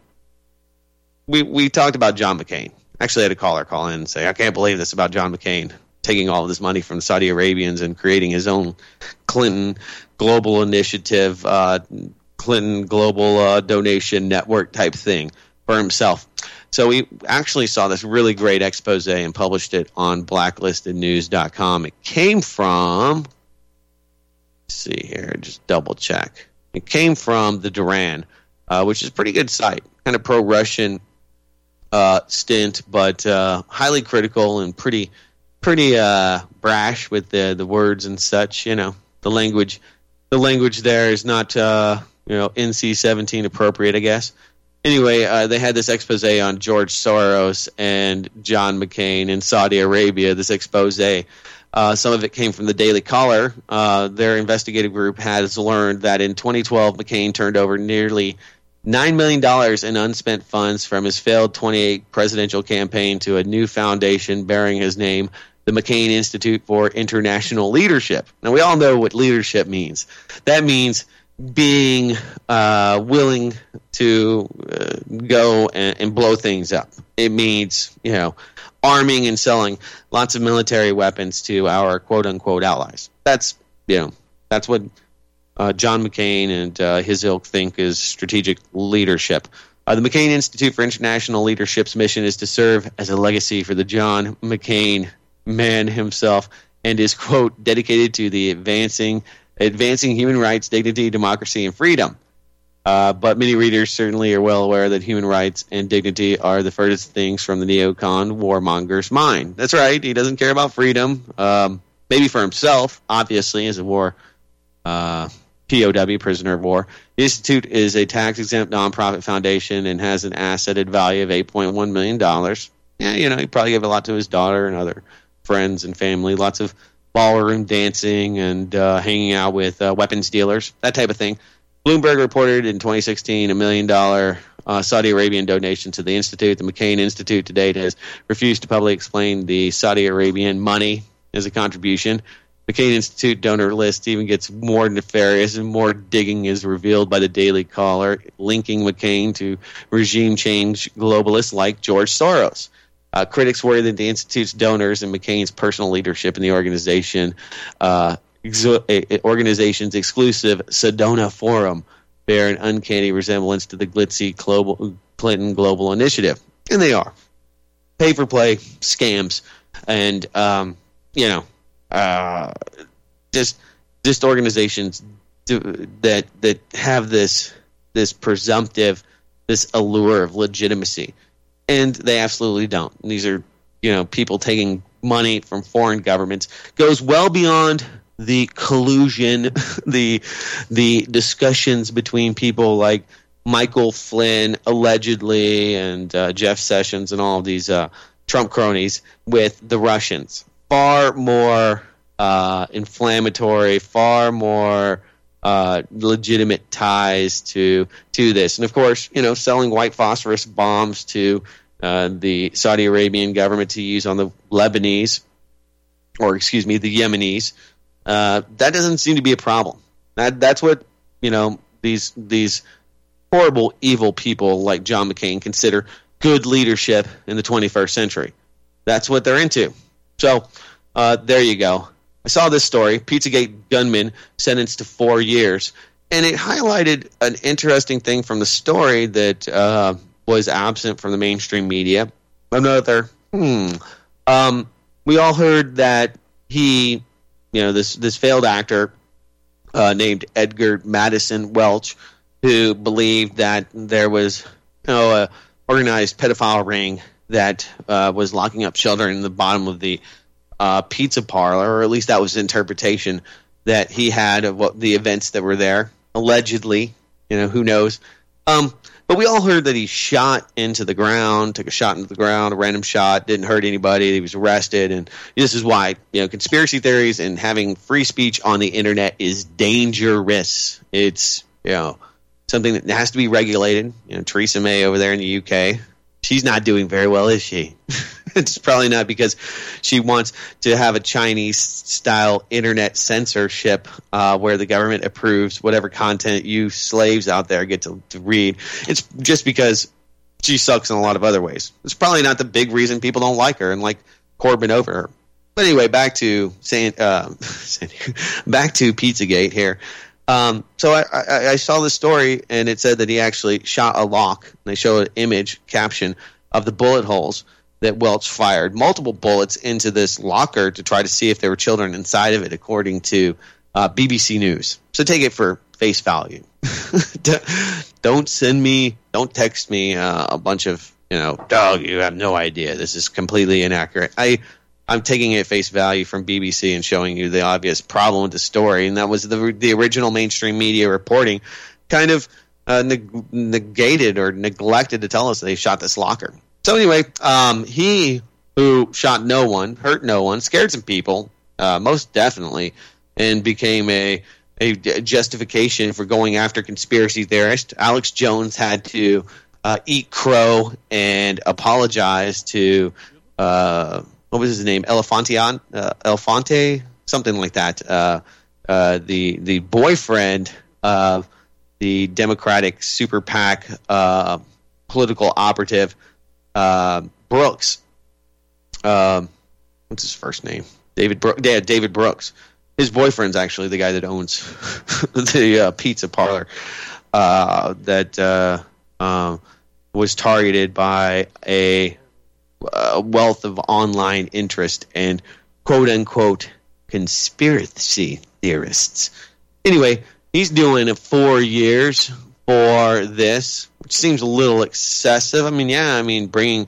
we we talked about John McCain. Actually, I had a caller call in and say, I can't believe this about John McCain taking all of this money from the Saudi Arabians and creating his own Clinton Global Initiative, uh, Clinton Global uh, Donation Network type thing for himself. So we actually saw this really great expose and published it on blacklisted news dot com. It came from, let's see here, just double check. It came from the Duran, uh, which is a pretty good site, kind of pro-Russian uh, stint, but uh, highly critical and pretty pretty uh, brash with the the words and such. You know, the language the language there is not uh, you know N C seventeen appropriate, I guess. Anyway, uh, they had this expose on George Soros and John McCain in Saudi Arabia, this expose. Uh, some of it came from the Daily Caller. Uh, their investigative group has learned that in twenty twelve, McCain turned over nearly nine million dollars in unspent funds from his failed twenty-eight presidential campaign to a new foundation bearing his name, the McCain Institute for International Leadership. Now, we all know what leadership means. That means being uh, willing to uh, go and, and blow things up. It means, you know, arming and selling lots of military weapons to our quote-unquote allies. That's, you know, that's what uh, John McCain and uh, his ilk think is strategic leadership. Uh, the McCain Institute for International Leadership's mission is to serve as a legacy for the John McCain man himself and is, quote, dedicated to the advancing advancing human rights, dignity, democracy, and freedom. Uh, but many readers certainly are well aware that human rights and dignity are the furthest things from the neocon warmonger's mind. That's right. He doesn't care about freedom. Um, maybe for himself, obviously, as a war uh, P O W, prisoner of war. The Institute is a tax-exempt nonprofit foundation and has an asset value of eight point one million dollars. Yeah, you know, he probably gave a lot to his daughter and other friends and family. Lots of ballroom dancing and uh, hanging out with uh, weapons dealers, that type of thing. Bloomberg reported in twenty sixteen a million dollar uh, Saudi Arabian donation to the Institute. The McCain Institute to date has refused to publicly explain the Saudi Arabian money as a contribution. McCain Institute donor list even gets more nefarious and more digging is revealed by the Daily Caller, linking McCain to regime change globalists like George Soros. Uh, critics worry that the Institute's donors and McCain's personal leadership in the organization, uh, exo- organization's exclusive Sedona Forum, bear an uncanny resemblance to the glitzy global, Clinton Global Initiative. And they are. Pay-for-play, scams, and, um, you know, uh, just just organizations do, that that have this this presumptive, this allure of legitimacy. And they absolutely don't. These are, you know, people taking money from foreign governments. Goes well beyond the collusion, the the discussions between people like Michael Flynn, allegedly, and uh, Jeff Sessions and all of these uh, Trump cronies with the Russians. Far more uh, inflammatory, far more uh, legitimate ties to to this. And of course, you know, selling white phosphorus bombs to uh, the Saudi Arabian government to use on the Lebanese, or excuse me, the Yemenis. Uh, that doesn't seem to be a problem. That that's what, you know, these these horrible, evil people like John McCain consider good leadership in the twenty-first century. That's what they're into. So uh, there you go. I saw this story, Pizzagate gunman sentenced to four years, and it highlighted an interesting thing from the story that uh, was absent from the mainstream media. Another, hmm, um, we all heard that he, you know, this this failed actor uh, named Edgar Madison Welch, who believed that there was, you know, a organized pedophile ring that uh, was locking up children in the bottom of the uh, pizza parlor, or at least that was the interpretation that he had of what the events that were there, allegedly. You know, who knows? Um, but we all heard that he shot into the ground, took a shot into the ground, a random shot, didn't hurt anybody. He was arrested, and this is why, you know, conspiracy theories and having free speech on the internet is dangerous. It's, you know, something that has to be regulated. You know, Theresa May over there in the U K, she's not doing very well, is she? It's probably not because she wants to have a Chinese-style internet censorship uh, where the government approves whatever content you slaves out there get to, to read. It's just because she sucks in a lot of other ways. It's probably not the big reason people don't like her and like Corbyn over her. But anyway, back to San, uh, back to Pizzagate here. Um, so I, I, I saw this story, and it said that he actually shot a lock. And they show an image caption of the bullet holes that Welch fired, multiple bullets into this locker to try to see if there were children inside of it, according to uh, B B C News. So take it for face value. Don't send me, don't text me uh, a bunch of, you know, dog, you have no idea. This is completely inaccurate. I, I'm taking it at face value from B B C and showing you the obvious problem with the story, and that was the the original mainstream media reporting kind of uh, neg- negated or neglected to tell us they shot this locker. So anyway, um, he who shot no one, hurt no one, scared some people, uh, most definitely, and became a, a justification for going after conspiracy theorists. Alex Jones had to uh, eat crow and apologize to, uh, what was his name, Elefantian, uh, Elefante, something like that, uh, uh, the, the boyfriend of the Democratic super PAC uh, political operative, Uh, Brooks, um, what's his first name? David Brooks. Yeah, David Brooks. His boyfriend's actually the guy that owns the uh, pizza parlor uh, that uh, uh, was targeted by a, a wealth of online interest and quote-unquote conspiracy theorists. Anyway, he's doing it four years for this, which seems a little excessive. I mean, yeah, I mean, bringing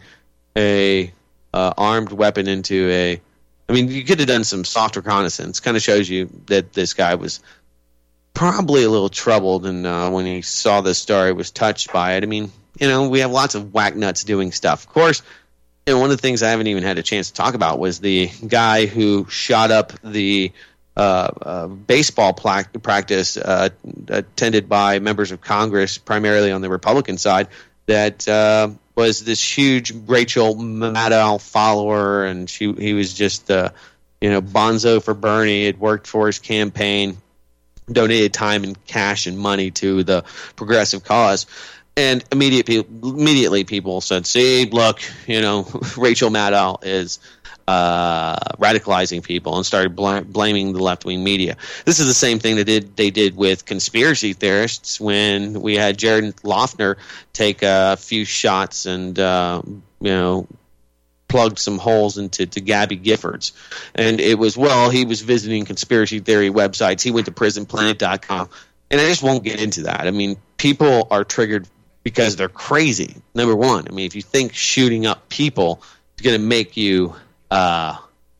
a uh, armed weapon into a, I mean, you could have done some soft reconnaissance. Kind of shows you that this guy was probably a little troubled, and uh, when he saw this story, was touched by it. I mean, you know, we have lots of whack nuts doing stuff. Of course, you know, one of the things I haven't even had a chance to talk about was the guy who shot up the Uh, uh, baseball pla- practice uh, attended by members of Congress, primarily on the Republican side, that uh, was this huge Rachel Maddow follower, and she he was just uh, you know bonzo for Bernie. Had worked for his campaign, donated time and cash and money to the progressive cause, and immediate, immediately people said, "See, look, you know, Rachel Maddow is." Uh, radicalizing people, and started bl- blaming the left-wing media. This is the same thing they did they did with conspiracy theorists when we had Jared Loughner take a few shots and uh, you know plugged some holes into to Gabby Giffords. And it was, well, he was visiting conspiracy theory websites. He went to prison planet dot com. And I just won't get into that. I mean, people are triggered because they're crazy, number one. I mean, if you think shooting up people is going to make you Uh,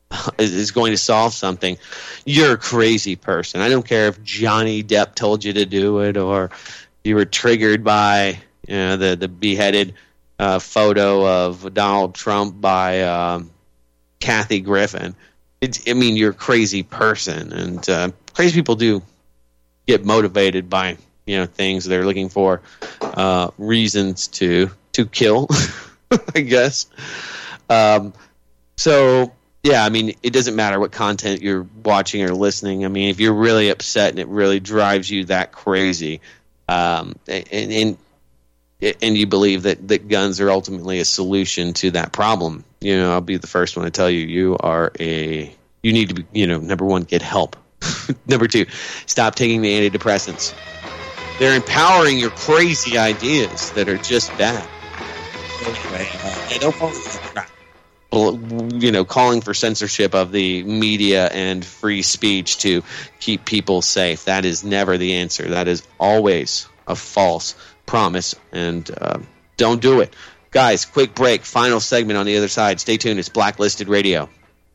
is going to solve something, you're a crazy person. I don't care if Johnny Depp told you to do it, or you were triggered by you know, the the beheaded uh, photo of Donald Trump by um, Kathy Griffin. It's, I mean, you're a crazy person, and uh, crazy people do get motivated by, you know, things. They're looking for uh, reasons to to kill, I guess. Um, so, yeah, I mean, it doesn't matter what content you're watching or listening. I mean, if you're really upset and it really drives you that crazy, um, and, and and you believe that, that guns are ultimately a solution to that problem, you know, I'll be the first one to tell you, you are a, you need to be, you know, number one, get help. Number two, stop taking the antidepressants. They're empowering your crazy ideas that are just bad. Anyway, uh, don't fall into the trap. You know, calling for censorship of the media and free speech to keep people safe. That is never the answer. That is always a false promise, and uh, don't do it. Guys, quick break. Final segment on the other side. Stay tuned. It's Blacklisted Radio.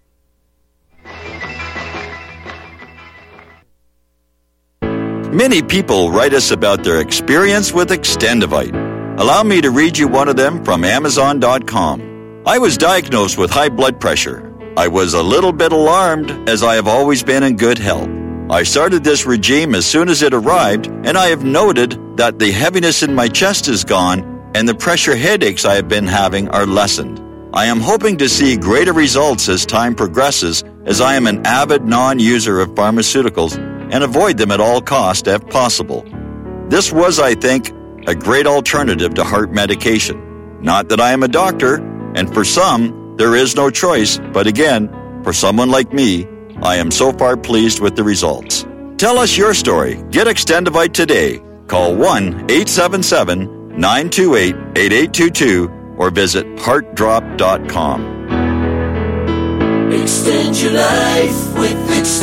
Many people write us about their experience with Extendivite. Allow me to read you one of them from Amazon dot com. I was diagnosed with high blood pressure. I was a little bit alarmed, as I have always been in good health. I started this regime as soon as it arrived, and I have noted that the heaviness in my chest is gone and the pressure headaches I have been having are lessened. I am hoping to see greater results as time progresses, as I am an avid non-user of pharmaceuticals and avoid them at all costs if possible. This was, I think, a great alternative to heart medication. Not that I am a doctor, and for some, there is no choice, but again, for someone like me, I am so far pleased with the results. Tell us your story. Get Extendivite today. Call one eight seven seven, nine two eight, eight eight two two or visit heart drop dot com. Extend your life with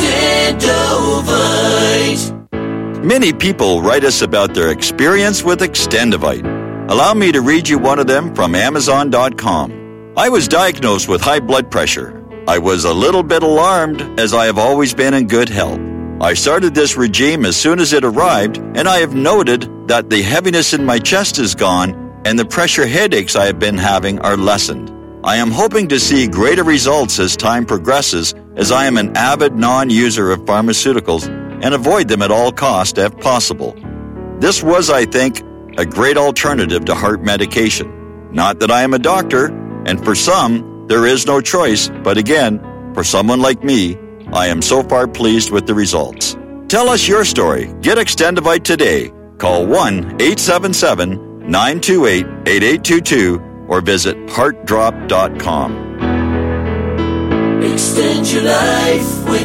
Extendivite. Many people write us about their experience with Extendivite. Allow me to read you one of them from Amazon dot com. I was diagnosed with high blood pressure. I was a little bit alarmed, as I have always been in good health. I started this regime as soon as it arrived, and I have noted that the heaviness in my chest is gone and the pressure headaches I have been having are lessened. I am hoping to see greater results as time progresses, as I am an avid non-user of pharmaceuticals and avoid them at all costs if possible. This was, I think, a great alternative to heart medication. Not that I am a doctor, and for some, there is no choice, but again, for someone like me, I am so far pleased with the results. Tell us your story. Get Extendivite today. Call one eight seven seven, nine two eight, eight eight two two or visit heart drop dot com. Extend your life with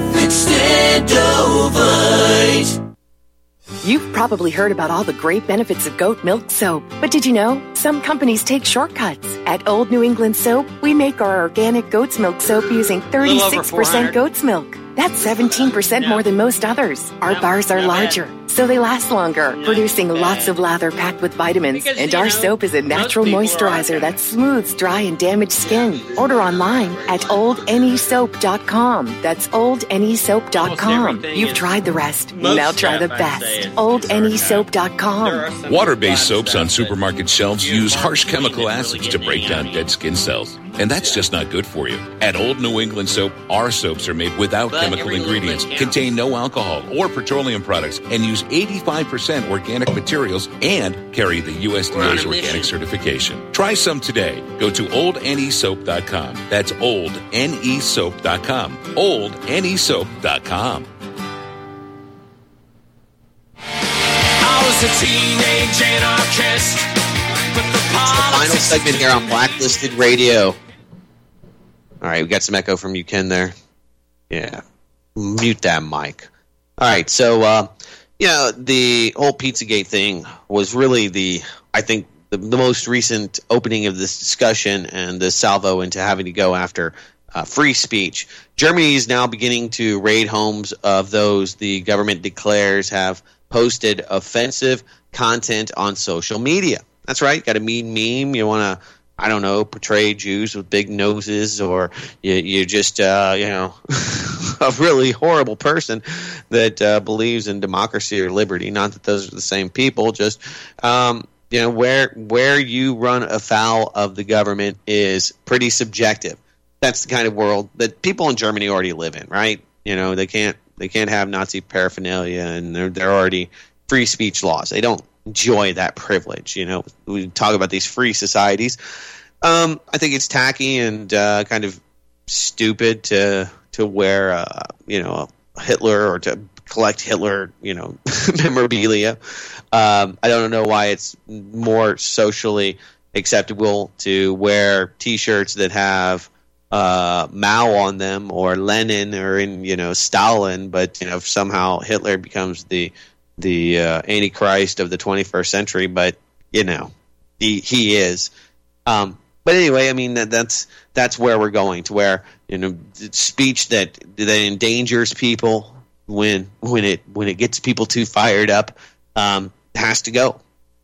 Extendivite. You've probably heard about all the great benefits of goat milk soap, but did you know some companies take shortcuts? At Old New England Soap, we make our organic goat's milk soap using thirty-six percent goat's milk. That's seventeen percent more than most others. Our bars are larger, so they last longer, producing lots of lather packed with vitamins. And our soap is a natural moisturizer that smooths dry and damaged skin. Order online at old n e soap dot com. That's old n e soap dot com. You've tried the rest. Now try the best. old n e soap dot com. Water-based soaps on supermarket shelves use harsh chemical acids to break down dead skin cells. And that's just not good for you. At Old New England Soap, our soaps are made without but chemical ingredients, contain no alcohol or petroleum products, and use eighty-five percent organic materials and carry the U S D A's organic certification. Try some today. Go to old n e soap dot com. That's old n e soap dot com. old n e soap dot com. I was a teenage anarchist. But the it's the final segment here on Blacklisted Radio. All right, we got some echo from you, Ken, there. Yeah. Mute that mic. All right, so, uh, you know, the whole Pizzagate thing was really the, I think, the, the most recent opening of this discussion and the salvo into having to go after uh, free speech. Germany is now beginning to raid homes of those the government declares have posted offensive content on social media. That's right. Got a mean meme. You want to, I don't know, portray Jews with big noses, or you, you're just, uh, you know, a really horrible person that uh, believes in democracy or liberty. Not that those are the same people. Just, um, you know, where where you run afoul of the government is pretty subjective. That's the kind of world that people in Germany already live in, right? You know, they can't They can't have Nazi paraphernalia, and they're, they're already free speech laws. They don't enjoy that privilege. You know, we talk about these free societies. Um, I think it's tacky and uh, kind of stupid to to wear, uh, you know, Hitler or to collect Hitler, you know, memorabilia. Um, I don't know why it's more socially acceptable to wear T-shirts that have uh, Mao on them or Lenin or in you know Stalin, but you know somehow Hitler becomes the the uh, Antichrist of the twenty-first century. But you know he he is. Um, but anyway, I mean that, that's that's where we're going to where you know speech that that endangers people when when it when it gets people too fired up um, has to go.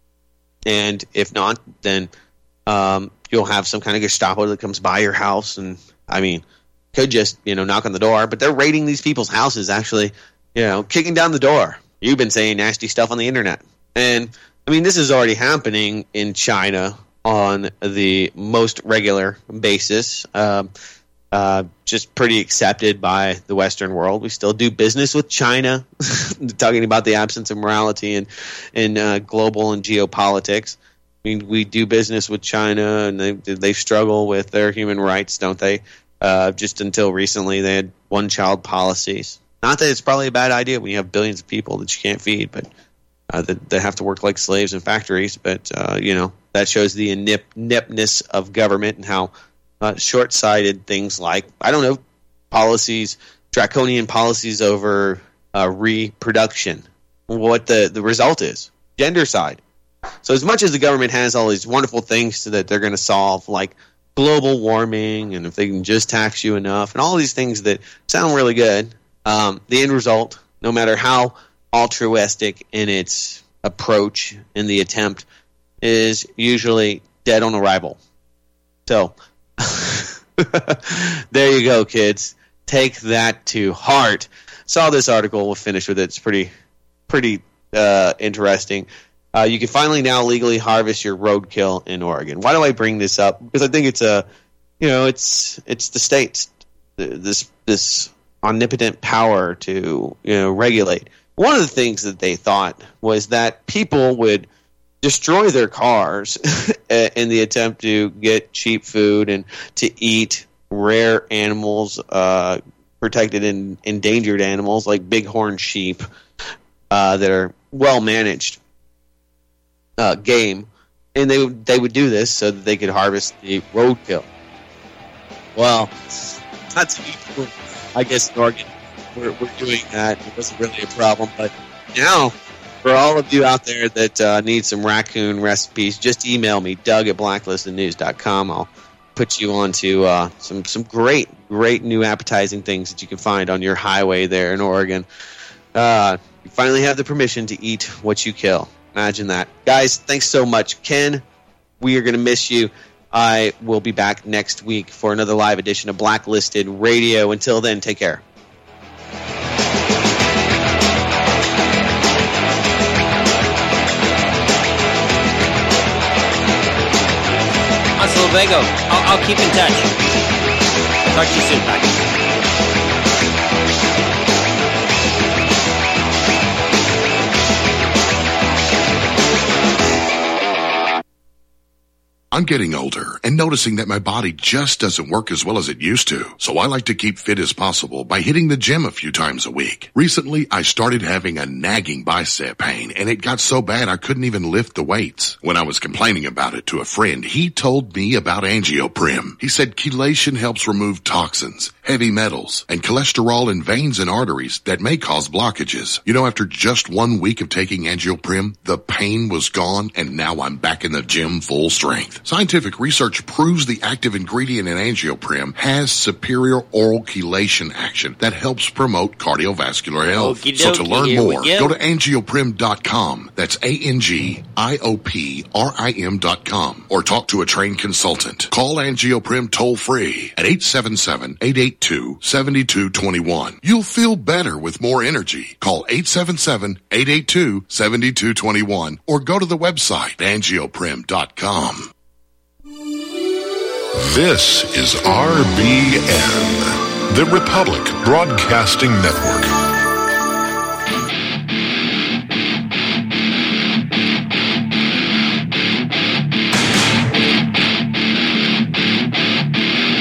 And if not, then um, you'll have some kind of Gestapo that comes by your house, and I mean, could just you know knock on the door. But they're raiding these people's houses, actually, you know, kicking down the door. You've been saying nasty stuff on the internet, and I mean, this is already happening in China on the most regular basis. Um, uh, just pretty accepted by the Western world. We still do business with China, talking about the absence of morality in, in uh, global and geopolitics. I mean, we do business with China, and they they struggle with their human rights, don't they? Uh, just until recently, they had one-child policies. Not that it's probably a bad idea when you have billions of people that you can't feed, but uh, that they have to work like slaves in factories. But, uh, you know, that shows the inip- ineptness of government and how uh, short-sighted things like, I don't know, policies, draconian policies over uh, reproduction, what the, the result is, gendercide. So as much as the government has all these wonderful things that they're going to solve, like global warming, and if they can just tax you enough, and all these things that sound really good, um, the end result, no matter how altruistic in its approach in the attempt, is usually dead on arrival. So there you go, kids. Take that to heart. Saw this article. We'll finish with it. It's pretty, pretty uh, interesting. Uh, you can finally now legally harvest your roadkill in Oregon. Why do I bring this up? Because I think it's a, you know, it's it's the states, this this omnipotent power to you know regulate. One of the things that they thought was that people would destroy their cars in the attempt to get cheap food and to eat rare animals, uh, protected and endangered animals like bighorn sheep uh, that are well managed. Uh, game, and they would they would do this so that they could harvest the roadkill. Well, that's I guess in Oregon we're we're doing that. It wasn't really a problem, but now for all of you out there that uh, need some raccoon recipes, just email me, Doug at blacklisted news dot com. I'll put you on to uh, some some great great new appetizing things that you can find on your highway there in Oregon. Uh, you finally have the permission to eat what you kill. Imagine that. Guys, thanks so much. Ken, we are going to miss you. I will be back next week for another live edition of Blacklisted Radio. Until then, take care. Hasta luego. I'll, I'll keep in touch. Talk to you soon. Bye. I'm getting older and noticing that my body just doesn't work as well as it used to. So I like to keep fit as possible by hitting the gym a few times a week. Recently, I started having a nagging bicep pain, and it got so bad I couldn't even lift the weights. When I was complaining about it to a friend, he told me about Angioprim. He said chelation helps remove toxins, heavy metals, and cholesterol in veins and arteries that may cause blockages. You know, after just one week of taking Angioprim, the pain was gone, and now I'm back in the gym full strength. Scientific research proves the active ingredient in Angioprim has superior oral chelation action that helps promote cardiovascular health. Okey so to dokey, learn here we more, go. go to angioprim dot com. That's A N G I O P R I M dot com. Or talk to a trained consultant. Call Angioprim toll free at eight seven seven, eight eight two, seven two two one. You'll feel better with more energy. Call eight seven seven, eight eight two, seven two two one or go to the website angioprim dot com. This is R B N, the Republic Broadcasting Network.